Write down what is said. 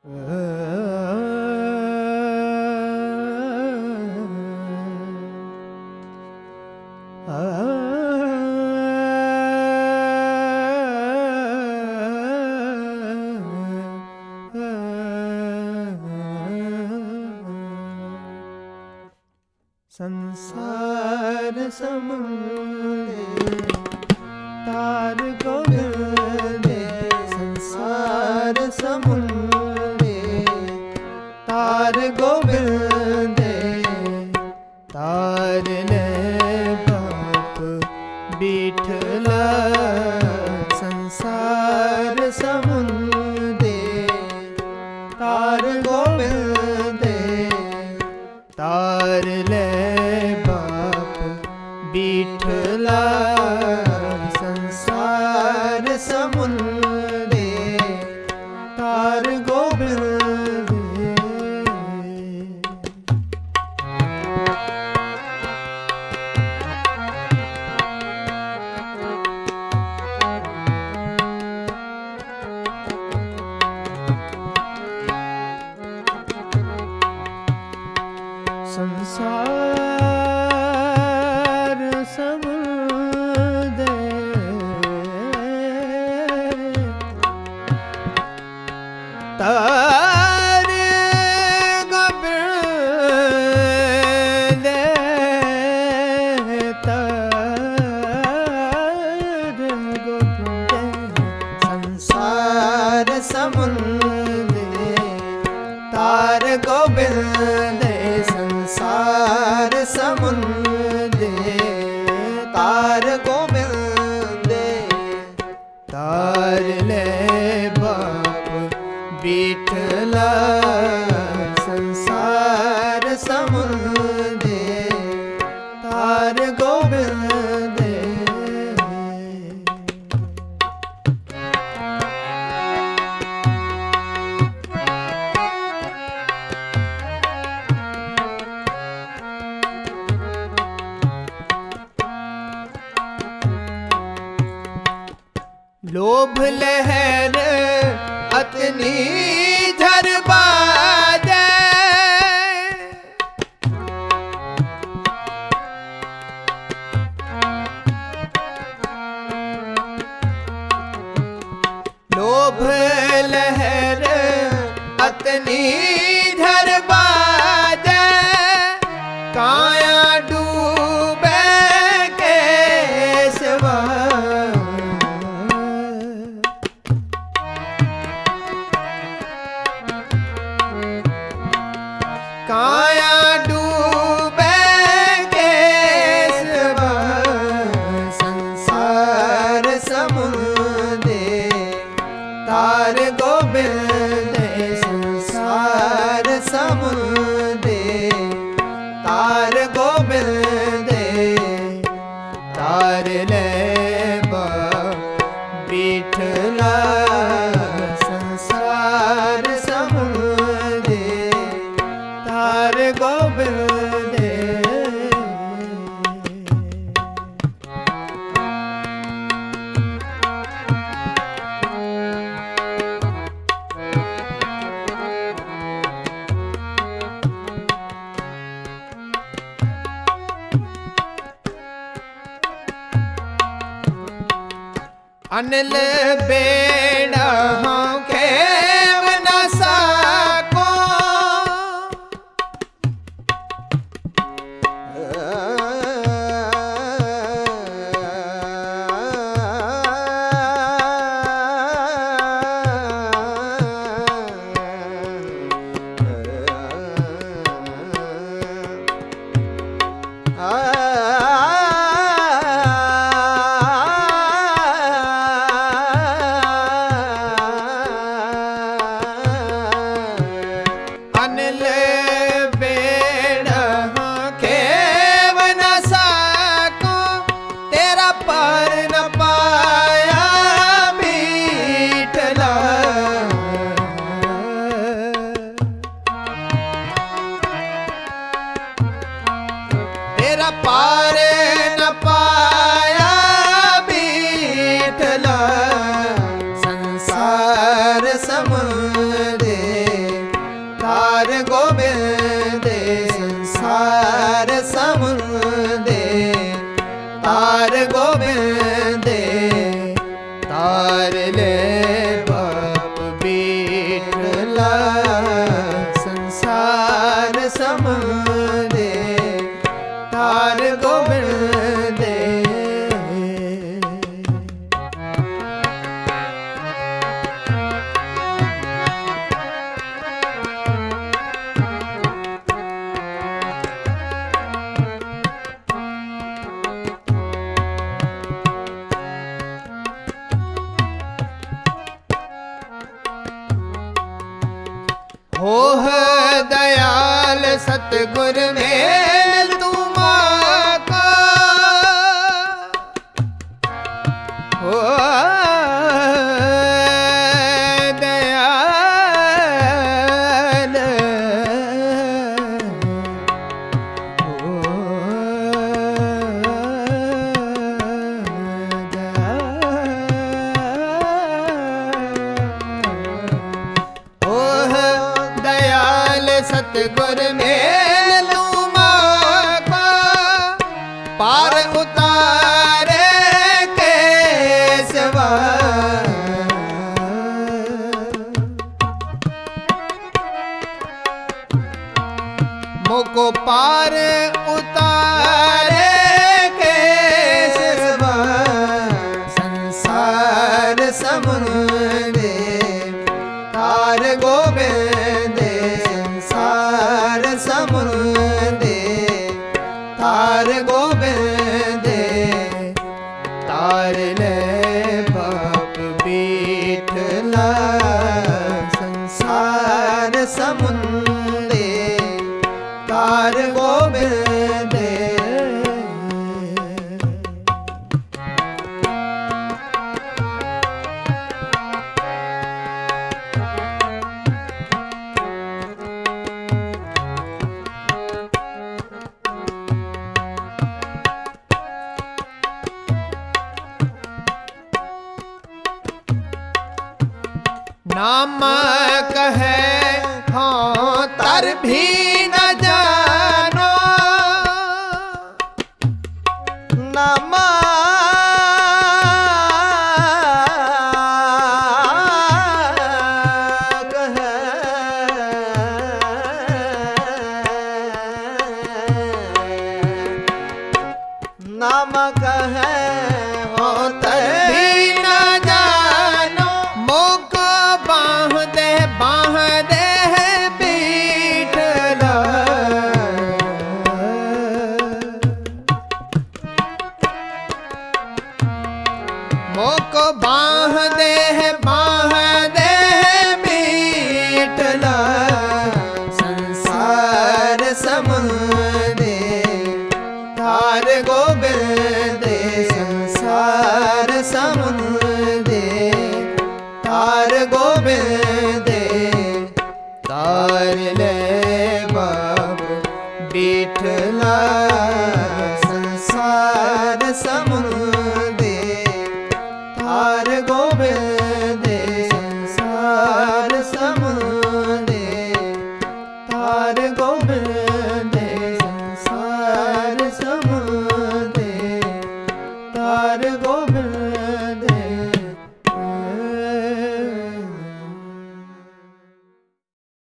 संसार समुद्र तार गोविंदे, संसार समुद्र तार गोविंदे, तार ले बाप बिठला। संसार समुद्र तार गोविंदे, तार ले बाप बिठला। संसार समुद्रे तार गोविंदे। संसार समुद्र तार गोविंदे, तार गोविंदे। संसार समुद्र तार गोविंदे, संसार समुद्र तार गोविंदे, तार ले बाप बिठला। संसार समुद्र तार गोविंदे। लोभ लहर अतनी झर बाजे, लोभ लहर अतनी झर बाजे, काया डूबे केसवा। काया डूबे केसवा। संसार समुद्र तार गोविंदे, संसार समुद्र तार गोविंदे, तार ले बाप बिठला। संसार समुद्र तार गोविंदे। अनिल बेड़ा खेव न सको, पार न पाया बीठला। संसार समुद्र ਤਾਰ ਗੋਬਿੰਦ ਸੰਸਾਰ ਸਮੁੰਦੇ ਤਾਰ ਗੋਬਿੰਦ ਤਾਰ ਲੈ ਬਾਪ ਬੀਠਲਾ ਸੰਸਾਰ ਸਮੁੰਦੇ ਤਾਰ ਗੋਬਿੰਦ ਹੋਹ ਦਇਆਲ ਸਤਿਗੁਰ ਮੇਲ ਤੁਮਾ ਕਾ ਹੋ ਦਇਆਲ ਸਤਿਗੁਰ ਮੇਲੂ ਮਾਕਾ ਪਾਰ ਉਤਾਰੇ ਕੇਸਵਾ ਮੋਕੋ ਪਾਰ ਉਤਾਰੇ ਕੇਸਵਾ ਸੰਸਾਰ ਸਮੁੰਦੇ ਤਾਰ ਗੋਬਿੰਦ ਤਾਰ ਸਮੁੰਦੇ ਤਾਰ ਗੋਬਿੰਦ ਤਾਰ ਲੈ ਬਾਪ ਬੀਠਲਾ ਸੰਸਾਰ ਸਮੁੰਦੇ ਤਾਰ ਗੋਬਿੰਦ ਨਾਮ ਕਹੈ ਹਾਂ ਤਰ ਵੀ ਨ